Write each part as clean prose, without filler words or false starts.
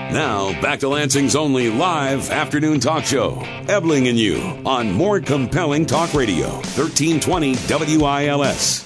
Now, back to Lansing's only live afternoon talk show, Ebling and You, on More Compelling Talk Radio, 1320 WILS.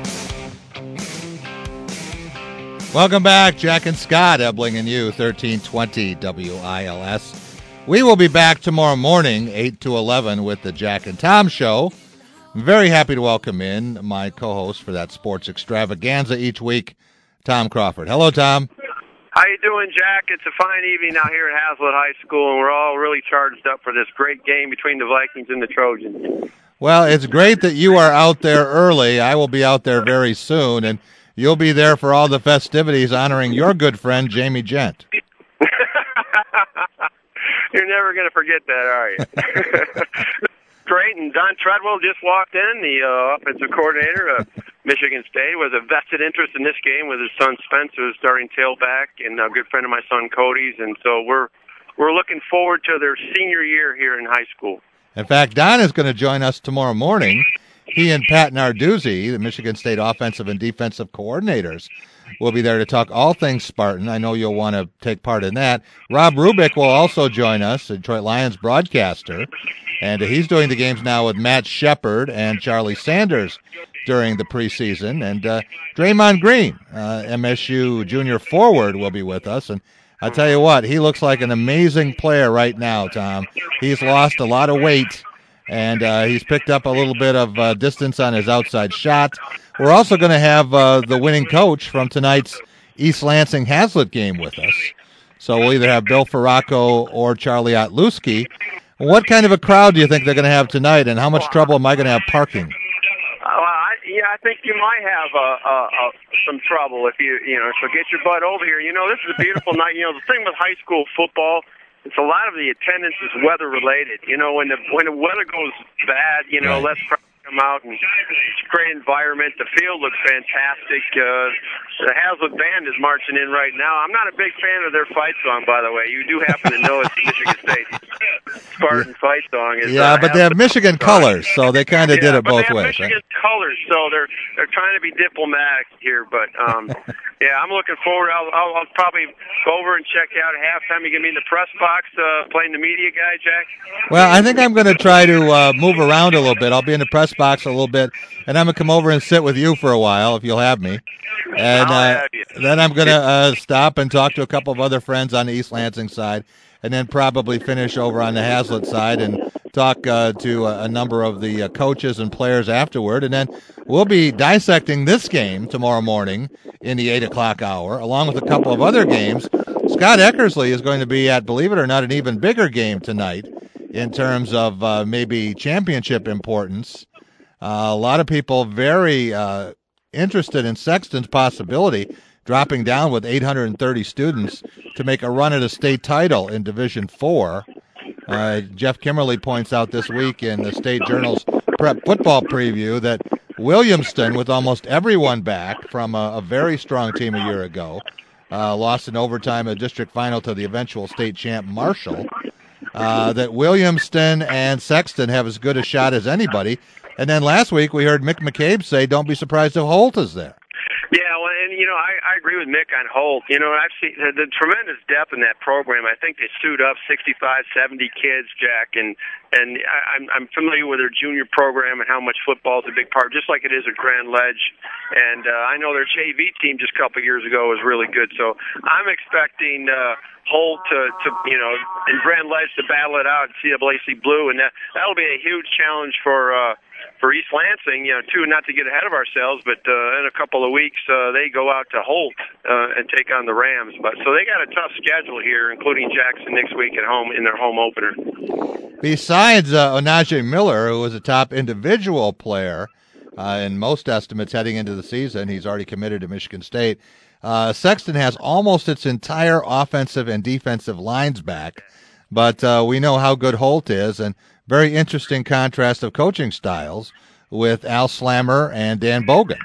Welcome back, Jack and Scott, Ebling and You, 1320 WILS. We will be back tomorrow morning, 8 to 11, with the Jack and Tom Show. I'm very happy to welcome in my co-host for that sports extravaganza each week, Tom Crawford. Hello, Tom. How you doing, Jack? It's a fine evening out here at Hazlitt High School, and we're all really charged up for this great game between the Vikings and the Trojans. Well, it's great that you are out there early. I will be out there very soon, and you'll be there for all the festivities honoring your good friend, Jamie Gent. You're never going to forget that, are you? Great, and Don Treadwell just walked in, the offensive coordinator of Michigan State, was a vested interest in this game with his son Spencer, starting tailback, and a good friend of my son Cody's, and so we're looking forward to their senior year here in high school. In fact, Don is going to join us tomorrow morning. He and Pat Narduzzi, the Michigan State offensive and defensive coordinators, will be there to talk all things Spartan. I know you'll want to take part in that. Rob Rubik will also join us, a Detroit Lions broadcaster, and he's doing the games now with Matt Shepard and Charlie Sanders during the preseason. And Draymond Green, MSU junior forward, will be with us. And I tell you what, he looks like an amazing player right now, Tom. He's lost a lot of weight, and he's picked up a little bit of distance on his outside shot. We're also going to have the winning coach from tonight's East Lansing Hazlitt game with us. So we'll either have Bill Farraco or Charlie Otluski. What kind of a crowd do you think they're going to have tonight, and how much trouble am I going to have parking? I think you might have some trouble if you know. So get your butt over here. You know, this is a beautiful night. You know, the thing with high school football, it's a lot of the attendance is weather related. You know, when the weather goes bad, you know, less crowd come out, and it's a great environment. The field looks fantastic. The Hazlitt Band is marching in right now. I'm not a big fan of their fight song, by the way. You do happen to know it's Michigan State Spartan fight song. Is, but they have Michigan colors, so they kind of did it both ways. Michigan colors, so they're trying to be diplomatic here. But yeah, I'm looking forward. I'll probably go over and check out at halftime. You gonna be in the press box playing the media guy, Jack? Well, I think I'm going to try to move around a little bit. I'll be in the press box a little bit, and I'm going to come over and sit with you for a while if you'll have me. And then I'm going to stop and talk to a couple of other friends on the East Lansing side, and then probably finish over on the Hazlitt side and talk to a number of the coaches and players afterward. And then we'll be dissecting this game tomorrow morning in the 8 o'clock hour, along with a couple of other games. Scott Eckersley is going to be at, believe it or not, an even bigger game tonight in terms of maybe championship importance. A lot of people very interested in Sexton's possibility, dropping down with 830 students to make a run at a state title in Division IV. Jeff Kimmerly points out this week in the State Journal's prep football preview that Williamston, with almost everyone back from a very strong team a year ago, lost in overtime a district final to the eventual state champ Marshall, that Williamston and Sexton have as good a shot as anybody. And then last week we heard Mick McCabe say, don't be surprised if Holt is there. Yeah, well, and, you know, I agree with Mick on Holt. You know, I've seen the tremendous depth in that program. I think they suit up 65, 70 kids, Jack, and I'm familiar with their junior program and how much football is a big part, just like it is at Grand Ledge. And I know their JV team just a couple of years ago was really good. So I'm expecting Holt to you know, in Grand Ledge to battle it out at CAAC Blue, and that'll be a huge challenge for East Lansing, you know, too, not to get ahead of ourselves, but in a couple of weeks they go out to Holt and take on the Rams. But so they got a tough schedule here, including Jackson next week at home in their home opener. Besides Onaje Miller, who was a top individual player in most estimates heading into the season, he's already committed to Michigan State. Sexton has almost its entire offensive and defensive lines back, but we know how good Holt is, and very interesting contrast of coaching styles with Al Slammer and Dan Bogan.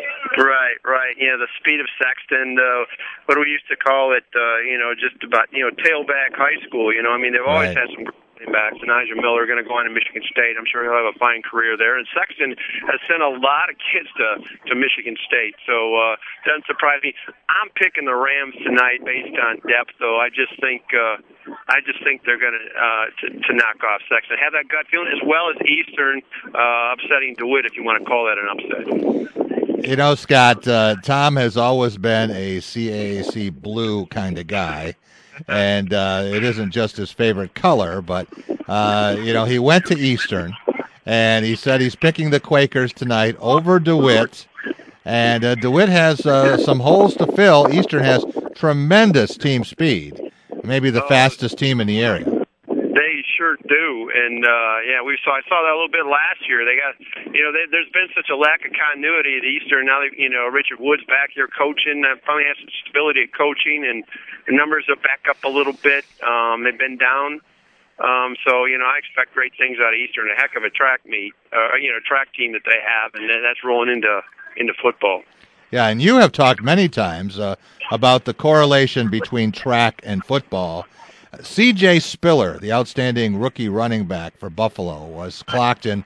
Right. You know, the speed of Sexton, what do we used to call it, you know, just about, you know, tailback high school. You know, I mean, they've always had some running backs, and Elijah Miller, are going to go on to Michigan State. I'm sure he'll have a fine career there. And Sexton has sent a lot of kids to Michigan State, so doesn't surprise me. I'm picking the Rams tonight based on depth, though. I just think they're going to knock off Sexton. Have that gut feeling, as well as Eastern upsetting DeWitt, if you want to call that an upset. You know, Scott, Tom has always been a CAAC blue kind of guy. And it isn't just his favorite color, but, he went to Eastern, and he said he's picking the Quakers tonight over DeWitt. And DeWitt has some holes to fill. Eastern has tremendous team speed, maybe the fastest team in the area. They sure do, and I saw that a little bit last year. They got, there's been such a lack of continuity at Eastern. Now, Richard Wood's back here coaching. Finally has some stability at coaching, and the numbers are back up a little bit. They've been down, so I expect great things out of Eastern. A heck of a track meet, track team that they have, and that's rolling into football. Yeah, and you have talked many times about the correlation between track and football. C.J. Spiller, the outstanding rookie running back for Buffalo, was clocked in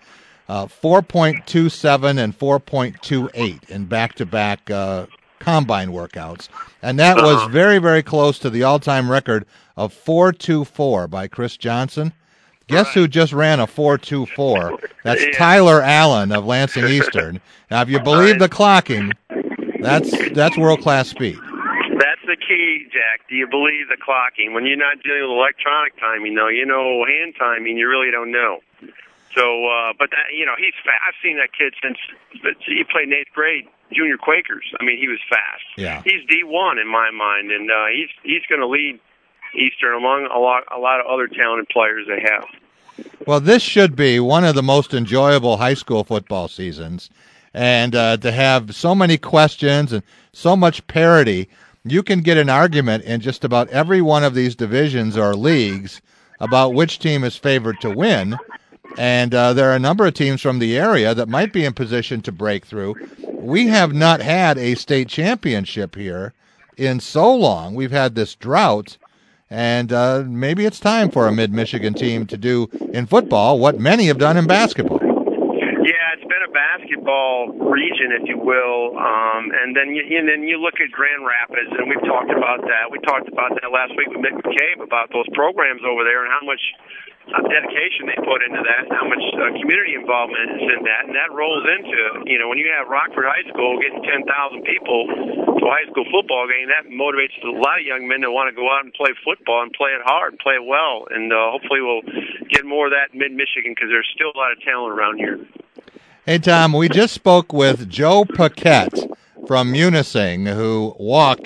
4.27 and 4.28 in back-to-back combine workouts. And that was very, very close to the all-time record of 4.24 by Chris Johnson. Guess who just ran a 4.24? That's Tyler Allen of Lansing Eastern. Now, if you believe the clocking, that's world-class speed. That's the key, Jack. Do you believe the clocking? When you're not dealing with electronic timing, though, hand timing, you really don't know. So, but that, he's fast. I've seen that kid since he played in 8th grade, junior Quakers. I mean, he was fast. Yeah. He's D1 in my mind, and he's going to lead Eastern among a lot of other talented players they have. Well, this should be one of the most enjoyable high school football seasons, and to have so many questions and so much parity. You can get an argument in just about every one of these divisions or leagues about which team is favored to win. And there are a number of teams from the area that might be in position to break through. We have not had a state championship here in so long. We've had this drought, and maybe it's time for a mid-Michigan team to do in football what many have done in basketball. Yeah, it's been a basketball region, if you will, and then you look at Grand Rapids, and we've talked about that. We talked about that last week with Mick McCabe about those programs over there and how much dedication they put into that, and how much community involvement is in that, and that rolls into, when you have Rockford High School getting 10,000 people to a high school football game, that motivates a lot of young men to want to go out and play football and play it hard and play it well, and hopefully we'll get more of that in mid-Michigan because there's still a lot of talent around here. Hey, Tom, we just spoke with Joe Paquette from Munising, who walked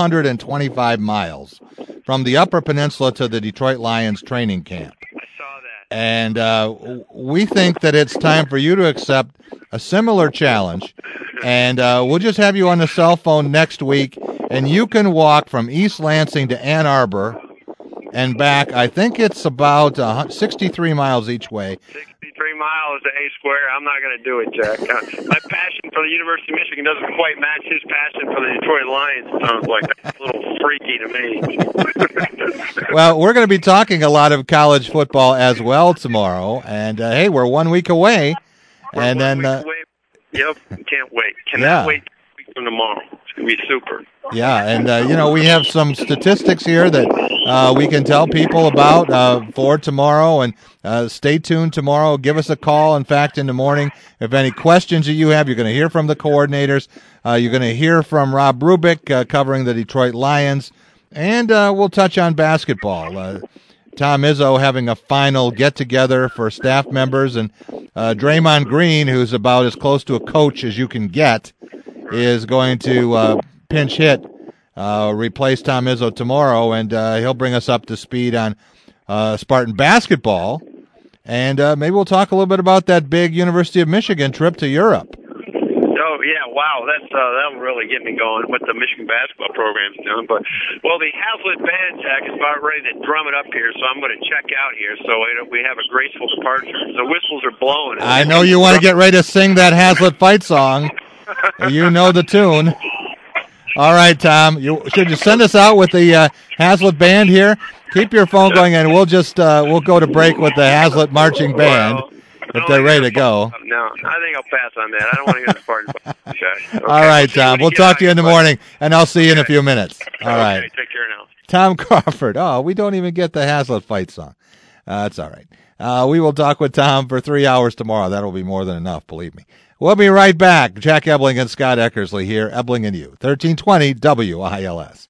425 miles from the Upper Peninsula to the Detroit Lions training camp. And we think that it's time for you to accept a similar challenge. And we'll just have you on the cell phone next week, and you can walk from East Lansing to Ann Arbor and back. I think it's about 63 miles each way. 63 miles to A Square. I'm not going to do it, Jack. My passion for the University of Michigan doesn't quite match his passion for the Detroit Lions. It sounds like that's a little freaky to me. Well, we're going to be talking a lot of college football as well tomorrow. And, hey, we're 1 week away. Yep, can't wait. Cannot wait a week from tomorrow. It's going to be super. Yeah, and, we have some statistics here that we can tell people about for tomorrow, and stay tuned tomorrow. Give us a call, in fact, in the morning. If any questions that you have, you're going to hear from the coordinators. You're going to hear from Rob Rubik covering the Detroit Lions, and we'll touch on basketball. Tom Izzo having a final get-together for staff members, and Draymond Green, who's about as close to a coach as you can get, is going to pinch hit, replace Tom Izzo tomorrow, and he'll bring us up to speed on Spartan basketball. And maybe we'll talk a little bit about that big University of Michigan trip to Europe. Oh, yeah, wow, that'll really get me going what the Michigan basketball program's doing. But, well, the Hazlitt Band, Jack, is about ready to drum it up here, so I'm going to check out here so we have a graceful departure. The whistles are blowing. I know you want to get ready to sing that Hazlitt fight song. You know the tune. All right, Tom. Should you send us out with the Hazlitt Band here? Keep your phone going, and we'll just we'll go to break with the Hazlitt Marching Band if they're ready to go. No, I think I'll pass on that. I don't want to hear this part. Okay. All right, Tom. We'll talk to you in the morning, and I'll see you in a few minutes. All right. Okay, take care now. Tom Crawford. Oh, we don't even get the Hazlitt fight song. That's all right. We will talk with Tom for 3 hours tomorrow. That'll be more than enough, believe me. We'll be right back. Jack Ebling and Scott Eckersley here, Ebling and you, 1320 WILS.